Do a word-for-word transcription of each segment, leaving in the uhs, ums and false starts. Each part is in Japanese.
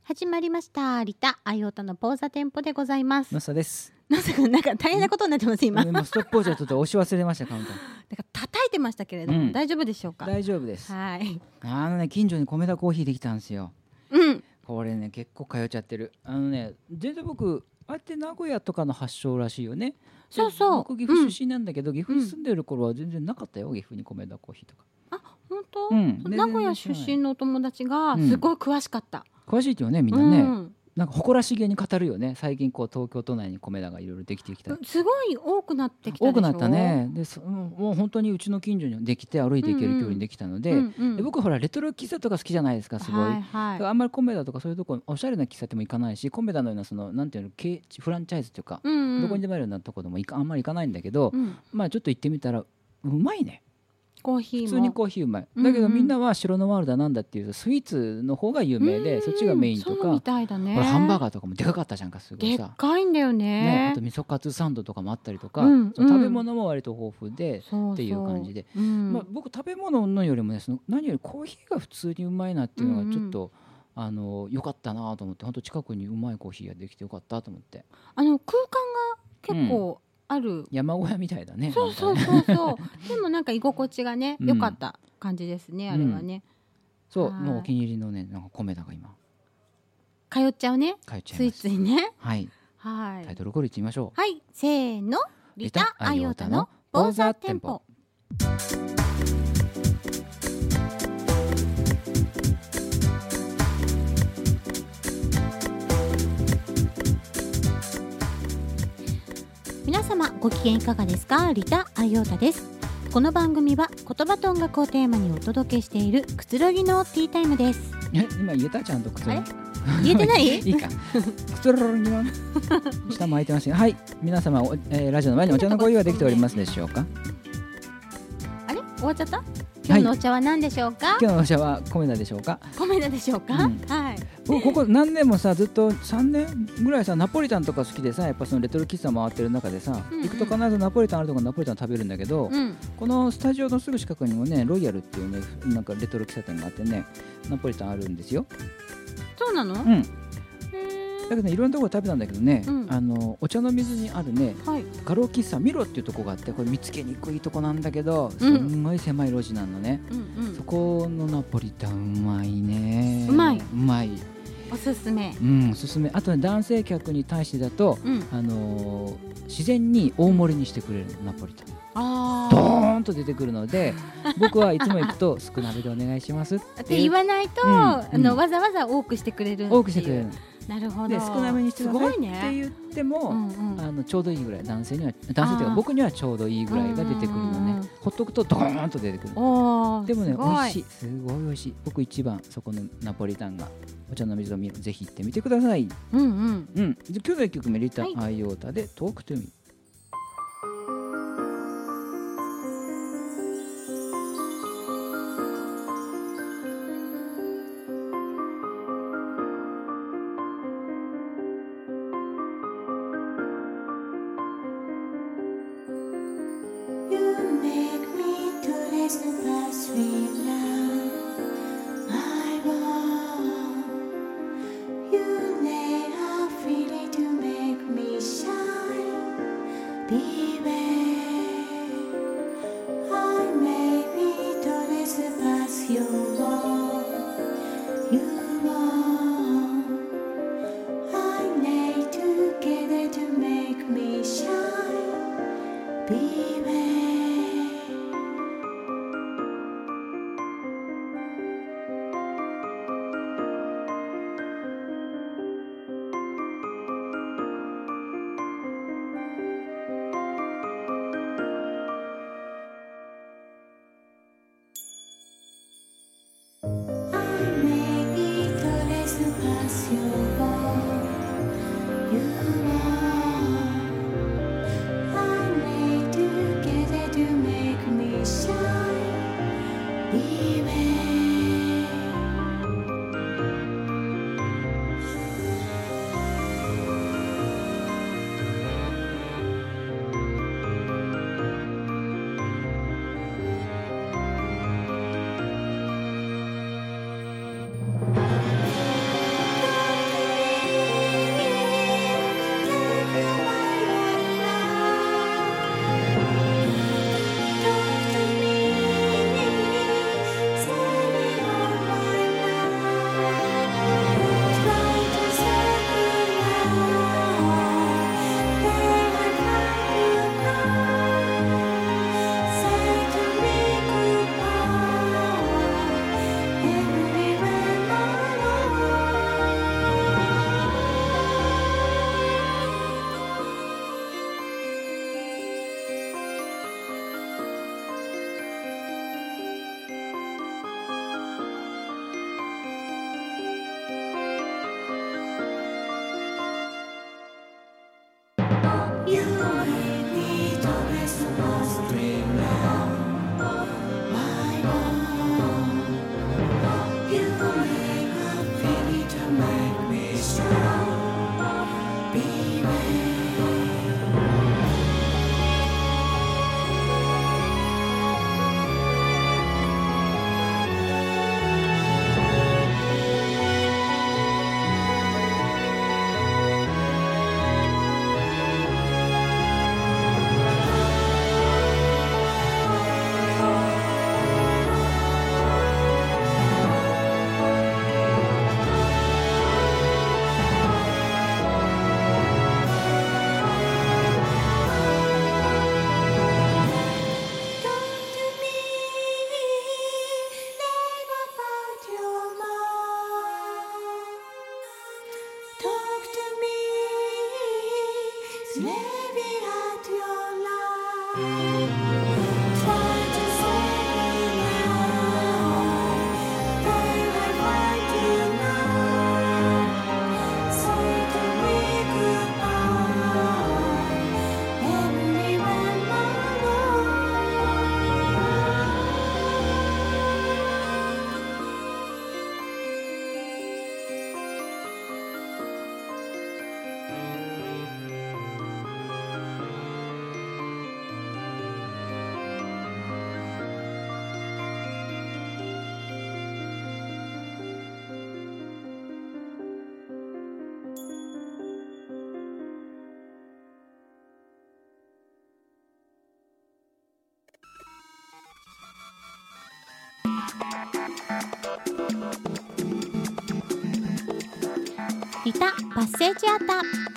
始まりました。リタアイオタのポーザテンポでございます。 マサです。 なぜかなんか大変なことになってます今。 もうストップウォッチをちょっと押し忘れましたカウント。 だから叩いてましたけれども、うん、大丈夫でしょうか。 大丈夫です。 はい。 あのね近所に米田コーヒーできたんですよ。 うん。 これね結構通っちゃってる。あのね全然僕あれって名古屋とかの発祥らしいよね。 そうそう。 僕岐阜出身なんだけど、うん、岐阜に住んでる頃は全然なかったよ、岐阜に米田コーヒーとか。 あ本当、 うん、 名古屋出身のお友達がすごい詳しかった。 うん、詳しいってよねみんなね。うん、なんか誇らしげに語るよね。最近こう東京都内に米田がいろいろできてきた。 すごい多くなってきたでしょ。 多くなったね。でそもう本当にうちの近所にできて歩いていける距離にできたので、うんうん、で僕ほらレトロ喫茶とか好きじゃないですかすごい。はいはい、あんまり米田とかそういうとこおしゃれな喫茶店も行かないし、米田のようなそのなんていうのフランチャイズというか、うんうん、どこにでもあるようなとこでもあんまり行かないんだけど、うん、まあちょっと行ってみたらうまいね。 コーヒーも普通にコーヒーうまい。だけどみんなは白ノワールだなんだっていうスイーツの方が有名で、そっちがメインとか。 そうみたいだね。 これハンバーガーとかもでかかったじゃんかすごいさ。 でっかいんだよ ね, ね。あと味噌カツサンドとかもあったりとか、うんうん、その食べ物も割と豊富でっていう感じで、うん、まあ、僕食べ物のよりもねその何よりコーヒーが普通にうまいなっていうのがちょっと、うんうん、あの良かったなと思って、本当近くにうまいコーヒーができてよかったと思って。 あの空間が結構、うんある山小屋みたいだね。 そうそうそうそうでもなんか居心地がね良かった感じですね、うん、あれはね、 うん、そうもうお気に入りのねなんか米田が今通っちゃうね。 通っちゃいますついついね。 はいはいタイトルコールいってみましょう。 はいせーのリタアイオタのポーザーテンポ。皆様ご機嫌いかがですか。リタアイオタです。この番組は言葉と音楽をテーマにお届けしているくつろぎのティータイムです。 え今言えたちゃんとくつろぎ言えてないいいかくつろぎの下も開いてますが、はい皆様、えー、ラジオの前にお茶のご用意はできておりますでしょうか。 あれ終わっちゃった。今日のお茶は何でしょうか。 はい、今日のお茶は米田でしょうか。 米田でしょうか、うん、はい。 僕ここ何年もさずっとさんねんぐらいさナポリタンとか好きでさ、やっぱそのレトロ喫茶回ってる中でさ、うんうん、行くと必ずナポリタンあるとこナポリタン食べるんだけど、うん、このスタジオのすぐ近くにもねロイヤルっていうねなんかレトロ喫茶店があってねナポリタンあるんですよ。 そうなの。 うん。だけどねいろんなところ食べたんだけどね、うん、あのお茶の水にあるね、はい、画廊喫茶ミロっていうとこがあって、これ見つけにくいとこなんだけど、すんごい狭い路地なのね、うんうん、そこのナポリタンうまいね。 うまいうまいおすすめ。 うんおすすめ。あとね男性客に対してだと、うん、あのー、自然に大盛りにしてくれるナポリタン。あドーンと出てくるので僕はいつも行くと少なめでお願いしますって言わないと、うん、あのわざわざ多くしてくれる。 多くしてくれる。 なるほど。 で少なめにしてくださいって言っても、うんうん、あのちょうどいいぐらい、男性には男性というか僕にはちょうどいいぐらいが出てくるのね。ほっとくとドーンと出てくる。でもね美味しい、すごい美味しい。僕一番そこのナポリタンがお茶の水を見る、ぜひ行ってみてください。うんうんうん。今日のいっきょくめリタアイオータでトークトゥーミー。 You リタパッセージアータ。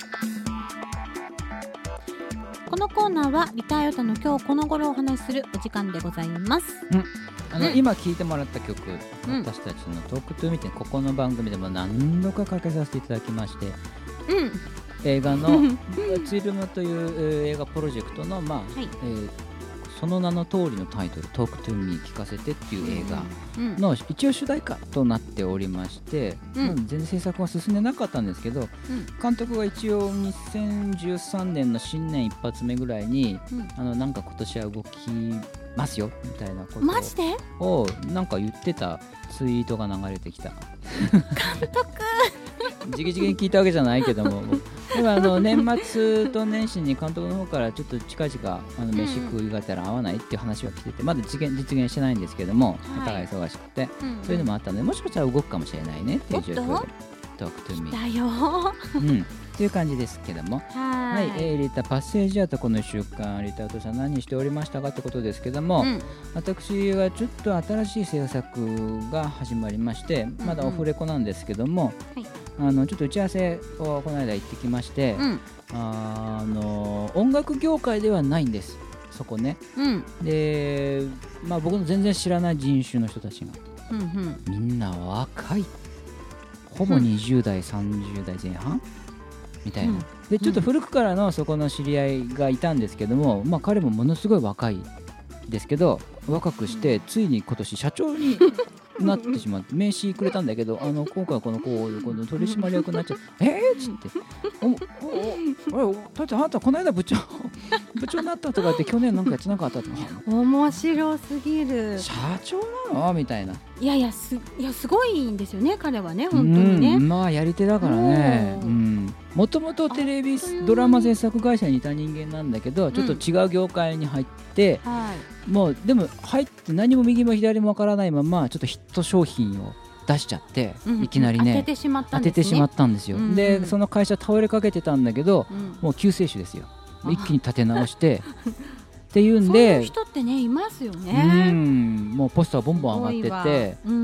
このコーナーはリタアヨタの今日この頃お話しするお時間でございます。 うんあの、うん、今聴いてもらった曲、 うん、 私たちのトークトゥーミーティング、ここの番組でも何度かかけさせていただきまして、 うん、 映画のツイルムという映画プロジェクトの、まあはいえー、その名の通りのタイトルトークトゥーミー聞かせてっていう映画の一応主題歌となっておりまして、うん、全然制作は進んでなかったんですけど、うん、監督が一応にせんじゅうさんねんの新年一発目ぐらいに、うん、あのなんか今年は動きますよみたいなことをマジでをなんか言ってたツイートが流れてきた。 監督じきじきに聞いたわけじゃないけどもでもあの年末と年始に監督の方からちょっと近々あの飯食いがてら会わないっていう話は来てて、まだ実現、実現してないんですけども、お互い忙しくて、うんうん、そういうのもあったので、もしかしたら動くかもしれないねっていう状況でトークトゥーミーだようんという感じですけども、はい、はいえー、リタパッセージアート、このいっしゅうかんリタートさん何しておりましたかってことですけども、うん、私はちょっと新しい制作が始まりまして、まだオフレコなんですけども、うんうんはいあのちょっと打ち合わせをこの間行ってきまして、うん、あの音楽業界ではないんですそこね、うん、で、まあ、僕の全然知らない人種の人たちが、うんうん、みんな若いほぼにじゅう代、うん、さんじゅう代前半みたいな、うん、でちょっと古くからのそこの知り合いがいたんですけども、まあ、彼もものすごい若いですけど若くしてついに今年社長になってしまって名刺くれたんだけどあの今回はこのこうこの取締役になっちゃってえーっつっておおおだってあなたこの間部長部長になったとかって去年なんかやってなかったとか面白すぎる社長なのみたいないやいや す, いやすごいんですよね彼はね本当にね、 うん、まあやり手だからねもともとテレビドラマ制作会社にいた人間なんだけどちょっと違う業界に入って、うんはい、もうでも入って何も右も左もわからないままちょっとヒット商品を出しちゃって、うん、いきなりね当ててしまったんですね、 当ててしまったんですよ、うんうん、でその会社倒れかけてたんだけど、うん、もう救世主ですよ一気に立て直してっていうんでそういう人ってねいますよねうんもうポスターボンボン上がってて、うん、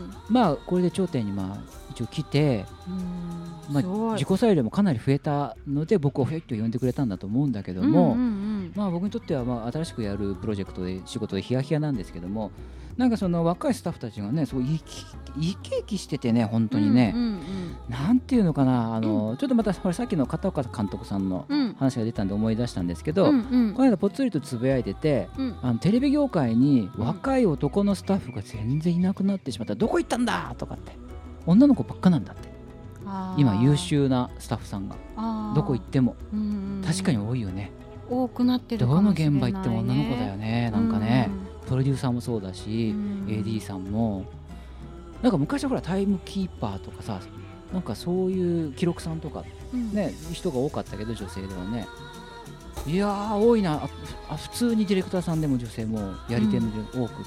まあこれで頂点にまあ一応来て、うんまあ、自己採用もかなり増えたので僕をひょいっと呼んでくれたんだと思うんだけども、うんうんうんまあ、僕にとってはまあ新しくやるプロジェクトで仕事でヒヤヒヤなんですけどもなんかその若いスタッフたちがねすごい生き生き生きしててね本当にね、うんうんうん、なんていうのかなあの、うん、ちょっとまたこれさっきの片岡監督さんの話が出たんで思い出したんですけど、うんうん、この間ぽっつりとつぶやいてて、うん、あのテレビ業界に若い男のスタッフが全然いなくなってしまった、うん、どこ行ったんだとかって女の子ばっかなんだって今優秀なスタッフさんがどこ行っても、うんうん、確かに多いよね多くなってるかもしれないねどの現場行っても女の子だよねなんかね、うんプロデューサーもそうだし、うん、エーディー さんもなんか昔はほらタイムキーパーとかさなんかそういう記録さんとか、ねうん、人が多かったけど女性ではねいやー多いなあ普通にディレクターさんでも女性もやり手の多く、うんうんうん、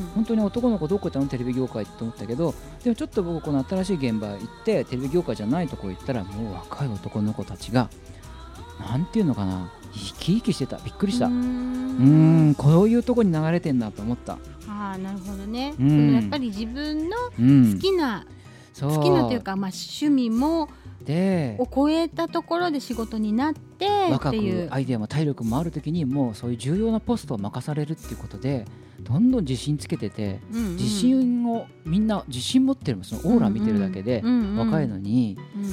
本当に男の子どこ行ったのテレビ業界って思ったけどでもちょっと僕この新しい現場行ってテレビ業界じゃないとこ行ったらもう若い男の子たちがなんていうのかな生き生きしてたびっくりしたうーんこういうとこに流れてんだと思ったああなるほどねでもやっぱり自分の好きな、うん、好きなというか、まあ、趣味もでを超えたところで仕事になって若くアイデアも体力もあるときにもうそういう重要なポストを任されるっていうことでどんどん自信つけてて、うんうん、自信をみんな自信持ってるそのオーラ見てるだけで若いのに、うんうん、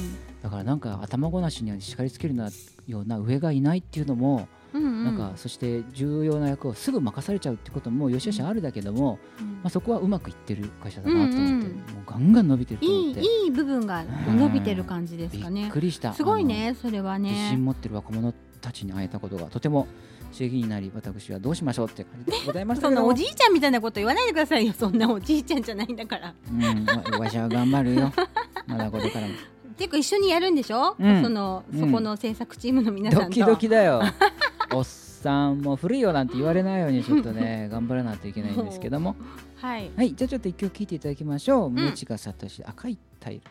だからなんか頭ごなしに叱りつけるような上がいないっていうのも、うんうん、なんかそして重要な役をすぐ任されちゃうってこともよしよしあるだけども、うんまあ、そこはうまくいってる会社だなと思って、うんうん、もうガンガン伸びてると思って、 いい、いい部分が伸びてる感じですかね。 びっくりした。 すごいね、それはね。 自信持ってる若者たちに会えたことがとても刺激になり、私はどうしましょうって感じでございましたけどそんなおじいちゃんみたいなこと言わないでくださいよ。そんなおじいちゃんじゃないんだから。 うん、わしは頑張るよまだこれからも結構一緒にやるんでしょ、うん、そのそこの制作チームの皆さんと、 ドキドキだよおっさんも古いよなんて言われないようにちょっとね頑張らないといけないんですけどもはい、 はい、じゃあちょっと一曲聴いていただきましょう。宗近聡、赤いタイル。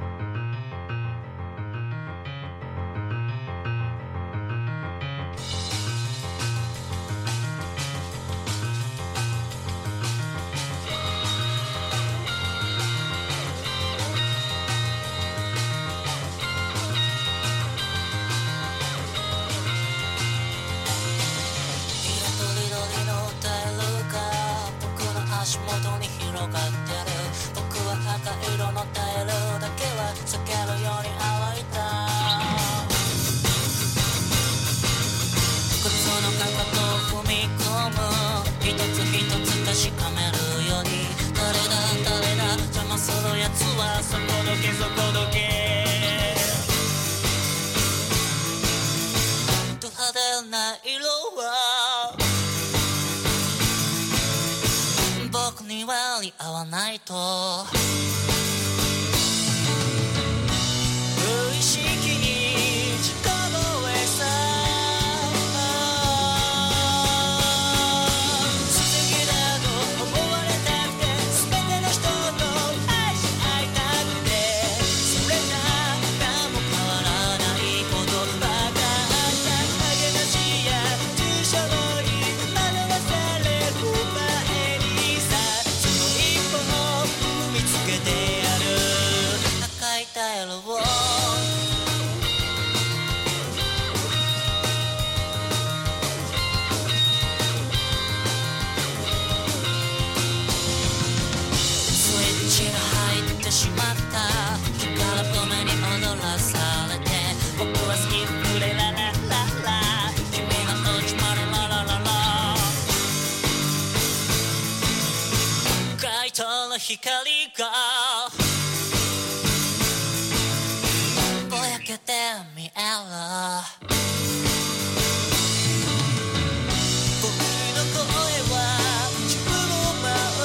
合わないと無意識に自己防衛さ素敵だと思われたくて全ての人と愛し合いたくてそれじゃ何も変わらないことばかり励ましや注射に惑わされる前にさ見つけてやる赤いタイルをスイッチが入ってしまった光る目に踊らされて僕は好きフレララララ君のうちまらララララ街灯の光がぼやけて見える僕の声は自分を舞う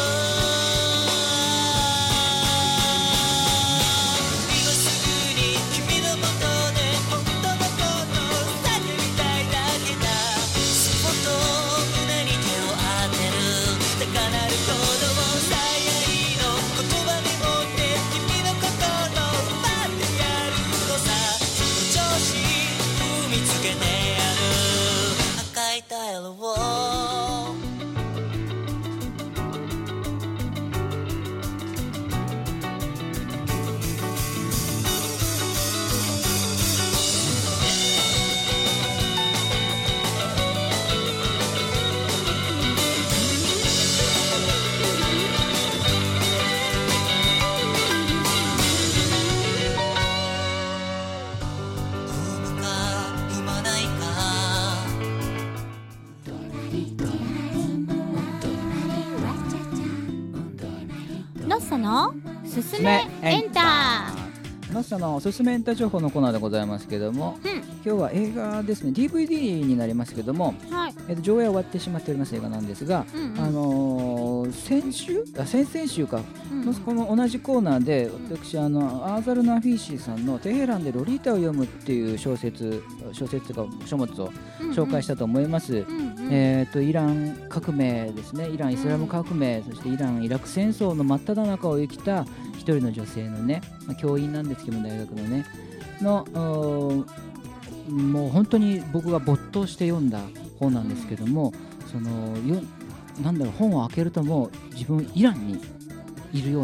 今すぐに君のもとで本当のこと叫びたいだけだそっと胸に手を当てる高鳴る鼓動最愛の言葉に持って君の心を奪ってやるのさその調子踏みつけてやる赤いタイルをノッサのすすめエンター。ノッサのおすすめエンタ情報のコーナーでございますけども、うん、今日は映画ですね ディーブイディー になりますけども、はい、えー、と上映終わってしまっております映画なんですが、うんうん、あのー、先週あ先々週か、うんうん、この同じコーナーで私あのアーザル・ナフィーシーさんのテヘランでロリータを読むっていう小説小説というか書物を紹介したと思います、うんうん、えー、とイラン革命ですね、イランイスラム革命、うん、そしてイランイラク戦争の真っ只中を生きた一人の女性のね、まあ、教員なんですけども大学のねのもう本当に僕が没頭して読んだ本なんですけども、そのよなんだろう本を開けるともう自分イランにいるような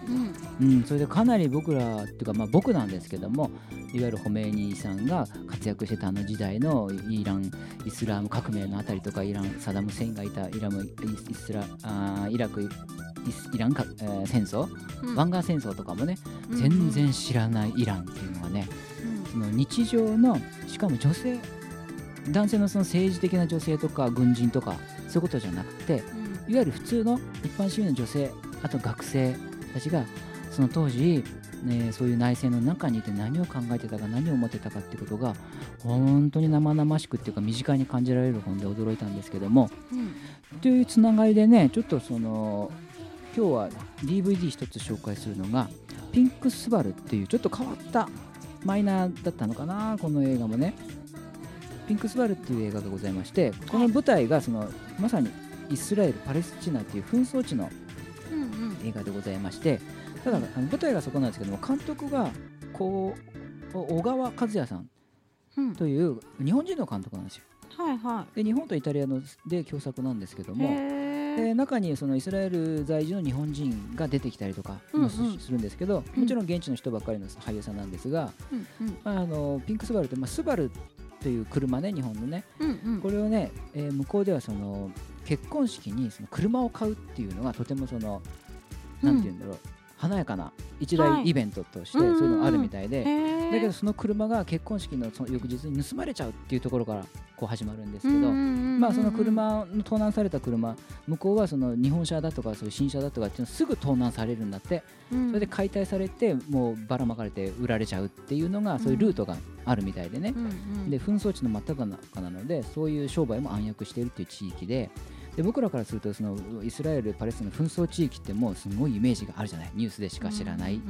うんうん、それでかなり僕らっていうか、まあ、僕なんですけども、いわゆるホメイニさんが活躍してたあの時代のイランイスラム革命のあたりとか、イランサダム・セインがいたイラムイスラあイラクイランか、えー、戦争、うん、湾岸戦争とかもね、うん、全然知らないイランっていうのはね、うん、その日常の、しかも女性男性のその政治的な女性とか軍人とかそういうことじゃなくて、うん、いわゆる普通の一般市民の女性、あと学生たちがその当時、ね、そういう内戦の中にいて何を考えてたか何を思ってたかっていうことが本当に生々しくっていうか身近に感じられる本で驚いたんですけども、うん、というつながりでね、ちょっとその今日は ディーブイディー 一つ紹介するのがピンクスバルっていうちょっと変わったマイナーだったのかな、この映画もね。ピンクスバルっていう映画がございまして、この舞台がそのまさにイスラエルパレスチナっていう紛争地の映画でございまして、ただあの舞台がそこなんですけども、監督がこう小川和也さんという日本人の監督なんですよ、はいはい、で日本とイタリアので共作なんですけども、で中にそのイスラエル在住の日本人が出てきたりとかもするんですけど、うんうん、もちろん現地の人ばっかりの俳優さんなんですが、うんうん、あのピンクスバルって、まあ、スバルという車ね、日本のね、うんうん、これをね、えー、向こうではその結婚式にその車を買うっていうのがとてもその、うん、なんていうんだろう、華やかな一大イベントとしてそういうのがあるみたいで、はい、だけどその車が結婚式のその翌日に盗まれちゃうっていうところからこう始まるんですけど、まあその車の盗難された車、向こうはその日本車だとかそういう新車だとかっていうのすぐ盗難されるんだって、うん、それで解体されてもうばらまかれて売られちゃうっていうのがそういうルートがあるみたいでね、うんうん、で紛争地の真っ只中なのでそういう商売も暗躍しているっていう地域で、で僕らからするとそのイスラエルパレスチナの紛争地域ってもうすごいイメージがあるじゃない、ニュースでしか知らない、うんうんうん、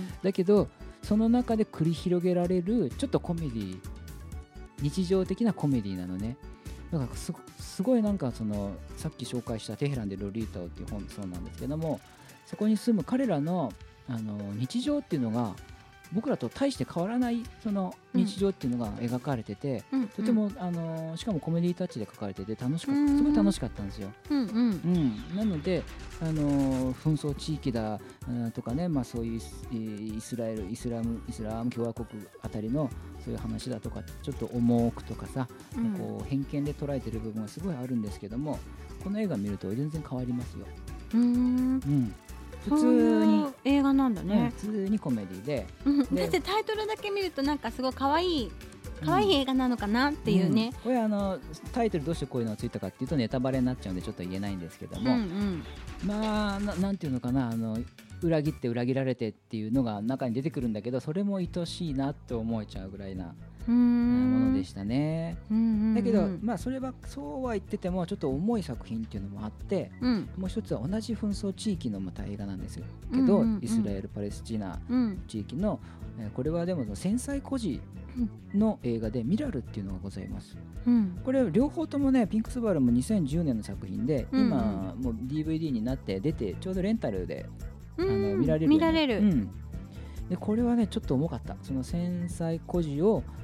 だけどその中で繰り広げられるちょっとコメディ、日常的なコメディなのね。だから す, すごいなんかそのさっき紹介したテヘランでロリータをっていう本そうなんですけども、そこに住む彼ら の, あの日常っていうのが僕らと大して変わらないその日常っていうのが描かれてて、うん、とてもあのしかもコメディタッチで描かれてて楽しかった、すごい楽しかったんですよ、うんうんうん、なのであの紛争地域だとかね、まあ、そういうイスラエルイスラムイスラム共和国あたりのそういう話だとかちょっと重くとかさ、うん、こう偏見で捉えてる部分がすごいあるんですけども、この映画見ると全然変わりますよ。うーん、うん普通に映画なんだね、 うん、普通にコメディでだってタイトルだけ見るとなんかすごい可愛い可愛い映画なのかなっていうね、うんうん、 これあのタイトルどうしてこういうのがついたかっていうとネタバレになっちゃうんでちょっと言えないんですけども、うんうん、まあ な, なんていうのかな、あの裏切って裏切られてっていうのが中に出てくるんだけど、それも愛しいなって思えちゃうぐらいなものでしたね。うんうんうん、だけど、まあ、それはそうは言っててもちょっと重い作品っていうのもあって、うん、もう一つは同じ紛争地域のまた映画なんですけど、うんうんうん、イスラエルパレスチナ地域の、うん、えー、これはでも戦災孤児の映画でミラルっていうのがございます、うん、これ両方ともねピンクスバルもにせんじゅうねんの作品で、うんうん、今もう ディーブイディー になって出てちょうどレンタルで、うん、あの見られる、 見られる、うん、 でこれはねちょっと重かった。その戦災孤児を、うん、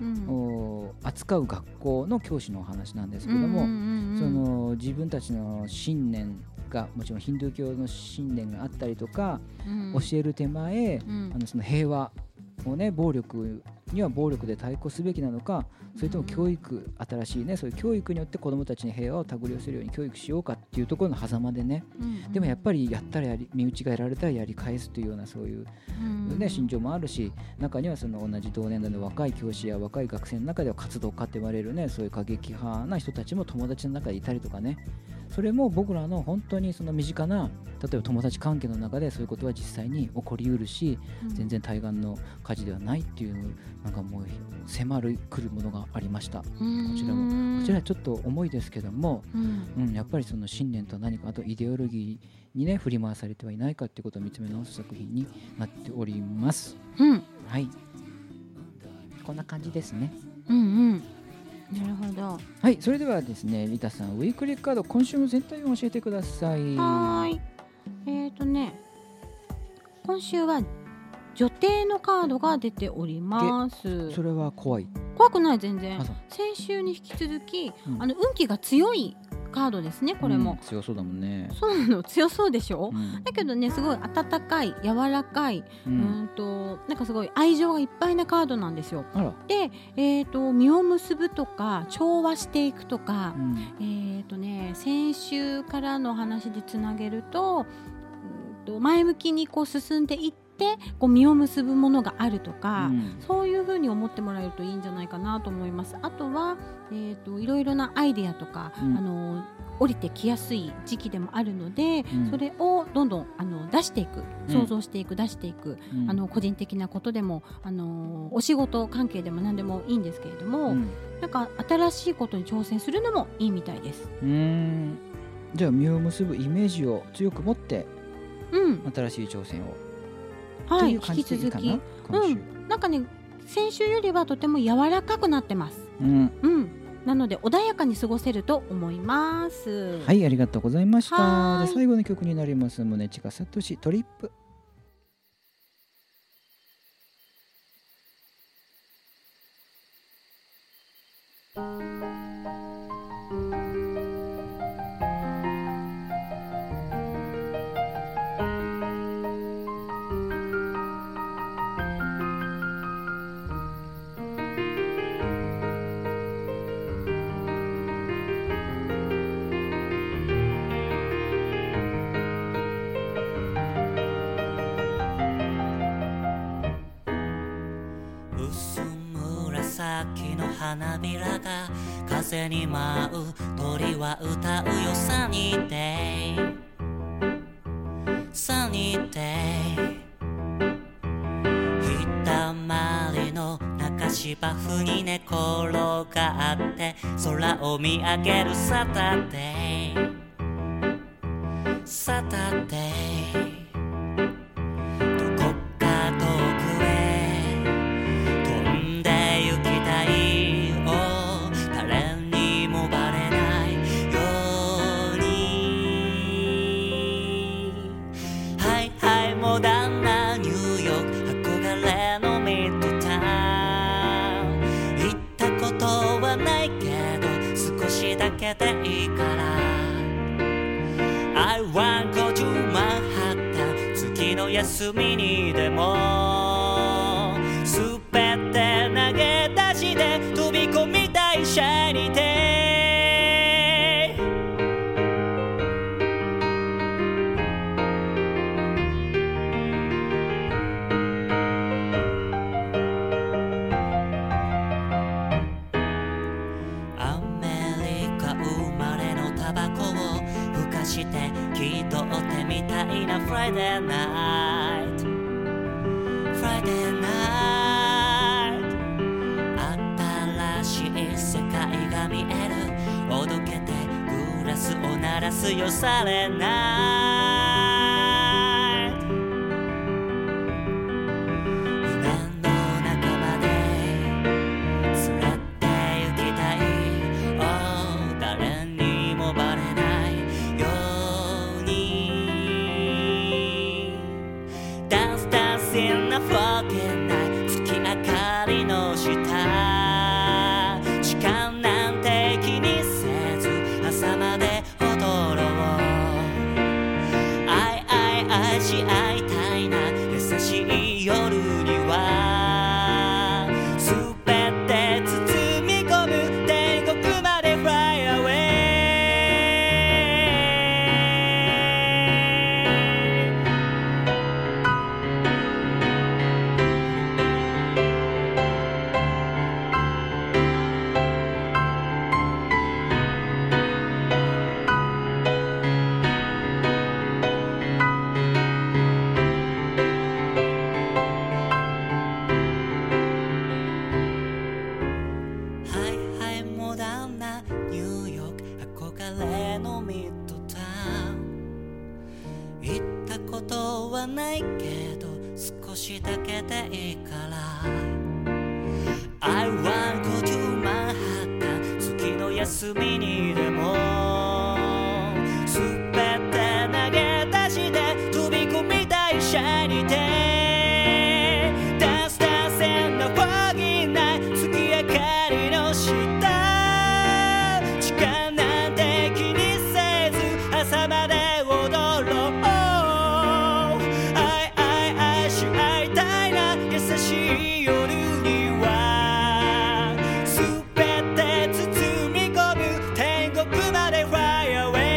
扱う学校の教師のお話なんですけども、うんうんうん、その自分たちの信念がもちろんヒンドゥー教の信念があったりとか、うん、教える手前、うん、あのその平和をね、暴力には暴力で対抗すべきなのか、それとも教育、新しいねそういう教育によって子どもたちに平和を手繰り寄せるように教育しようかっていうところの狭間でね、うんうん、でもやっぱりやったらやり身内がやられたらやり返すというようなそういう、ね、うん、心情もあるし、中にはその同じ同年代の若い教師や若い学生の中では活動家って言われるねそういう過激派な人たちも友達の中でいたりとかね、それも僕らの本当にその身近な例えば友達関係の中でそういうことは実際に起こりうるし、うん、全然対岸の火事ではないっていうなんかもう迫るくるものがありました。こちらもこちらはちょっと重いですけども、うんうん、やっぱりその信念と何かあとイデオロギーにね振り回されてはいないかっていうことを見つめ直す作品になっております、うん、はい、こんな感じですね。うんうん、 なるほど。 はい、それではですね、リタさんウィークリーカード今週の全体を教えてください。 はい、えーとね今週は女帝のカードが出ております。 それは怖い？ 怖くない、全然。先週に引き続き、うん、あの運気が強いカードですねこれも、うん、 強そうだもんね。 そうなの強そうでしょ、うん、だけどねすごい温かい柔らかい、うん、うんとなんかすごい愛情がいっぱいなカードなんですよ。で、えーと、実を結ぶとか調和していくとか、うん、えーとね先週からの話でつなげると、うんと前向きにこう進んでいってこう実を結ぶものがあるとか、うん、そういうふうに思ってもらえるといいんじゃないかなと思います。あとは、えーと、いろいろなアイデアとか、うん、あの降りてきやすい時期でもあるので、うん、それをどんどんあの出していく、想像していく、出していく、うん、あの個人的なことでもあのお仕事関係でも何でもいいんですけれども、うん、なんか新しいことに挑戦するのもいいみたいです。 うーんじゃあ実を結ぶイメージを強く持って、うん、新しい挑戦をはい、引き続き、うん、なんかね先週よりはとても柔らかくなってます、うんうん、なので穏やかに過ごせると思います。 はい、ありがとうございました。で最後の曲になります宗近聡トリップ。 紫の花びらが風に舞う鳥は歌うよサニーデイサニーデイひだまりの中芝生に寝転がって空を見上げるサタデイサタデイでいいから I want go to Manhattan 次の休みにでもすべて投げ出して飛び込みたいシャイニーデイ気取ってみたいな Friday night Friday night 新しい世界が見えるおどけてグラスを鳴らすよされないないけど少しだけでいいから I want go to Manhattan 次の休みにでもすべて投げ出して飛び込みたいシャイニーデイ Dance dance in the foggy night 月明かりの下時間なんて気にしい夜には全て包み込む天国まで Fly away。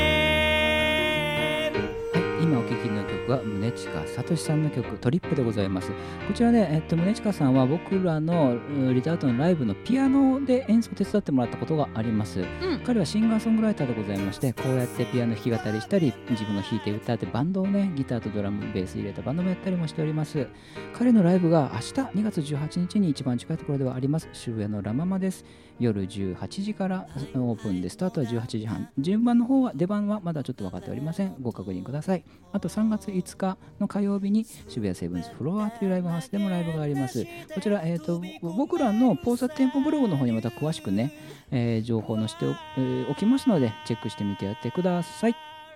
今お聴きの曲は宗近聡さんの曲トリップでございます。こちらね、えっと、宗近さんは僕らのリタートのライブのピアノで演奏を手伝ってもらったことがあります、うん、彼はシンガーソングライターでございまして、こうやってピアノ弾き語りしたり自分の弾いて歌ってバンドをね、ギターとドラムベース入れたバンドもやったりもしております。彼のライブが明日にがつじゅうはちにちに一番近いところではあります渋谷のラママです。夜じゅうはちじからオープンで、スタートはじゅうはちじはん、順番の方は出番はまだちょっと分かっておりません。ご確認ください。あとさんがついつかの火曜日に渋谷セブンスフロアというライブハウスでもライブがあります。こちら、えー、と僕らのポーサテンポブログの方にまた詳しくね、えー、情報を載せてお、えー、おきますのでチェックしてみてやってください。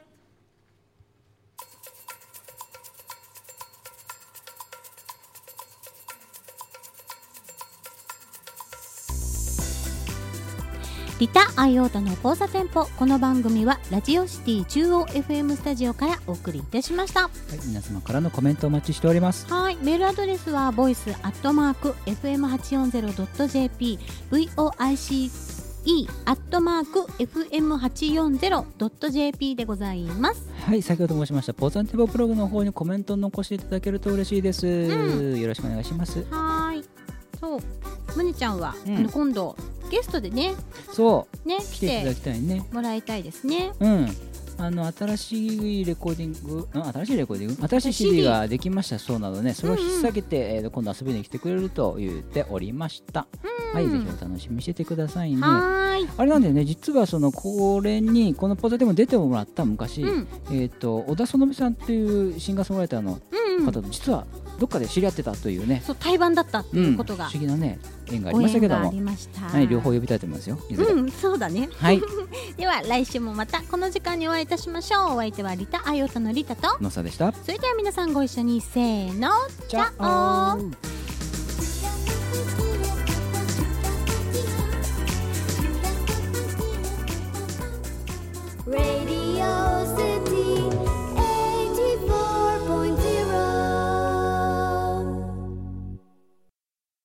リタ・アイオータの交差店舗。この番組はラジオシティ中央 エフエム スタジオからお送りいたしました。はい、 皆様からのコメントお待ちしております。 はい、メールアドレスはボイスアットマーク エフエムはちよんゼロドットジェーピー ボイス アットマーク エフエムはちよんゼロドットジェーピー でございます。 はい、先ほど申しましたポーザンティブブログの方にコメントを残していただけると嬉しいです、うん、よろしくお願いします。 はい、そう、むねちゃんは、うん、あの今度ゲストでね、 そうね、 来ていただきたいね、 もらいたいですね。 うん、あの新しいレコーディング、新しいレコーディング、新しい シーディー ができましたそうなので、ね、それを引っ提げて、うんうん、えー、今度遊びに来てくれると言っておりました。はい、ぜひお楽しみにしててくださいね。 はいあれなんでね、実はそのこれにこのポーザでも出てもらった昔、うん、えっ、ー、と小田園美さんっていうシンガーソングライターの方と実はどっかで知り合ってたというね、 そう対バンだったっていうことが、 うん、不思議なね縁がありましたけども、はい、両方呼びたいと思いますよ。 うん、そうだね。 はい。 では来週もまたこの時間にお会いいたしましょう。お相手はリタ・アイオタのリタとのさでした。 それでは皆さんご一緒にせーの、 チャオ。